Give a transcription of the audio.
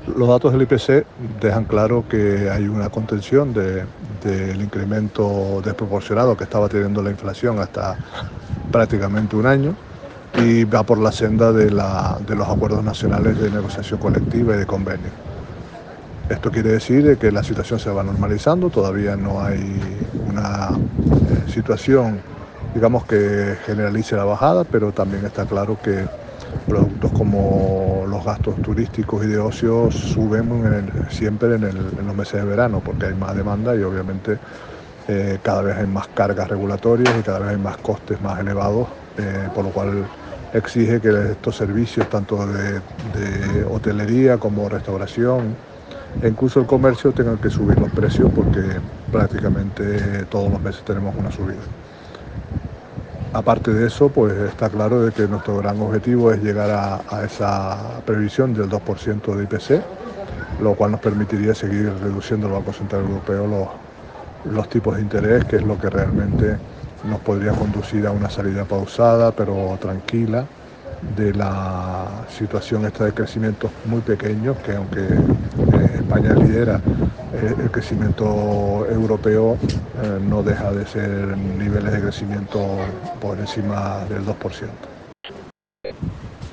Los datos del IPC dejan claro que hay una contención del incremento desproporcionado que estaba teniendo la inflación hasta prácticamente un año y va por la senda de los acuerdos nacionales de negociación colectiva y de convenio. Esto quiere decir que la situación se va normalizando, todavía no hay una situación, digamos, que generalice la bajada, pero también está claro que productos como los gastos turísticos y de ocio suben siempre en los meses de verano, porque hay más demanda y obviamente cada vez hay más cargas regulatorias y cada vez hay más costes más elevados, por lo cual exige que estos servicios, tanto de hotelería como restauración, e incluso el comercio tengan que subir los precios porque prácticamente todos los meses tenemos una subida. Aparte de eso, pues está claro de que nuestro gran objetivo es llegar a esa previsión del 2% de IPC, lo cual nos permitiría seguir reduciendo el Banco Central Europeo los tipos de interés, que es lo que realmente nos podría conducir a una salida pausada pero tranquila de la situación esta de crecimientos muy pequeños, que aunque España lidera el crecimiento europeo, no deja de ser niveles de crecimiento por encima del 2%.